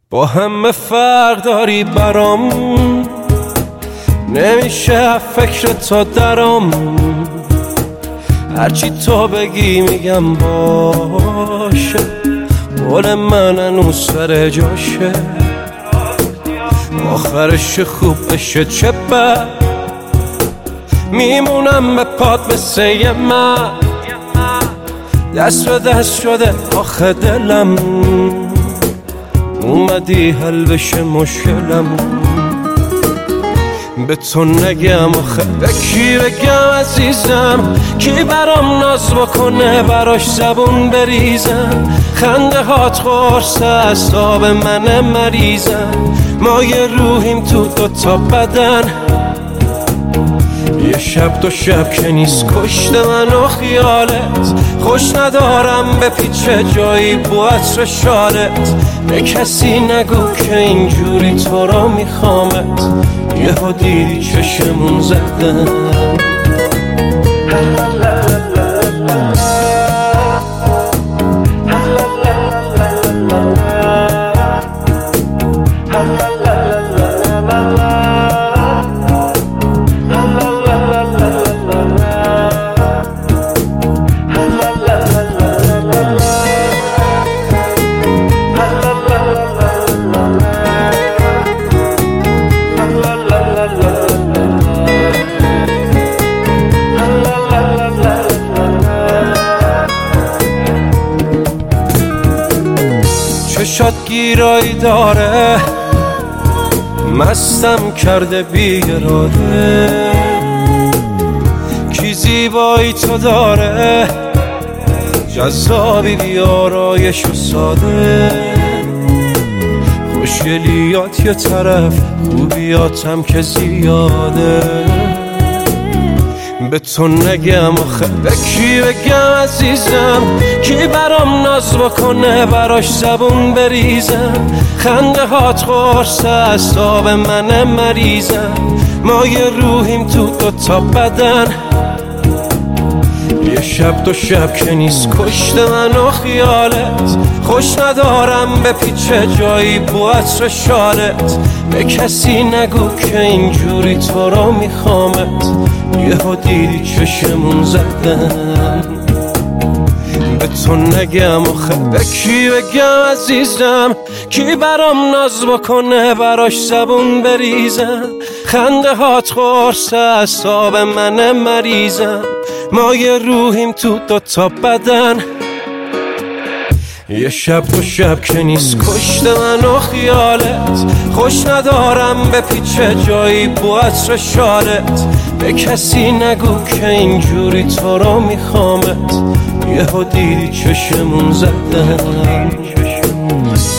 با همه فرق داری برام، نمیشه فکر تو درام. هرچی تو بگی میگم باشه، قول من هنوز سر جاشه. آخرش خوب بشه چه بد، میمونم به پات مثل یه من. دست به دست شده آخه دلم، اومدی حل بشه مشکلم. به تو نگم آخه به کی بگم عزیزم، کی برام ناز بکنه براش زبون بریزم. خنده هات قرص اعصاب من مریضم، ما یه روحیم تو دوتا بدن. یه شب دو شب که نیست کشته من و خیالت. خوش ندارم به پیچه جایی بو عطر شالت. به کسی نگو که اینجوری تو را میخوامت، یه ها دیدی چشمون زدن. چشات گیرایی داره، مستم کرده بیقراره. کی زیبایی تو داره، جذابی بیارایش و ساده. خوشگلیات یه طرف، خوبیاتم که زیاده. به تو نگم آخه به کی بگم عزیزم، کی برام ناز بکنه براش زبون بریزم. خنده هات قرص اعصاب من مریضم، ما یه روحیم تو دوتا بدن. یه شب دو شب که نیست کشته من و خیالت. خوش ندارم به پیچه جایی بو عطر شالت. به کسی نگو که اینجوری تو را میخوامت، یه ها دیدی چشمون زدن. به تو نگم آخه به کی بگم عزیزم، کی برام ناز بکنه براش زبون بریزم. خنده هات قرص اعصاب من مریضم، ما یه روحیم تو دوتا بدن. یه شب دو شب که نیست کشته من و خیالت. خوش ندارم به پیچه جایی بو عطر شالت. به کسی نگو که اینجوری تو را میخوامت، یه ها دیدی چشمون زدن.